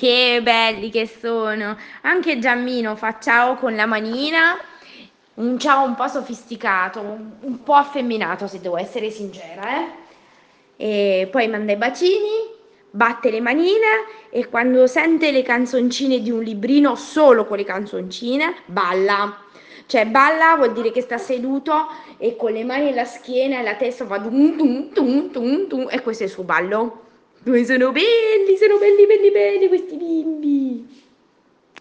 Che belli che sono. Anche Giammino fa ciao con la manina, un ciao un po' sofisticato, un po' affemminato se devo essere sincera, eh. E poi manda i bacini, batte le manine e quando sente le canzoncine di un librino, solo con le canzoncine, balla. Cioè balla vuol dire che sta seduto e con le mani alla schiena e la testa fa dum dum dum dum dum e questo è il suo ballo. Sono belli belli belli questi bimbi.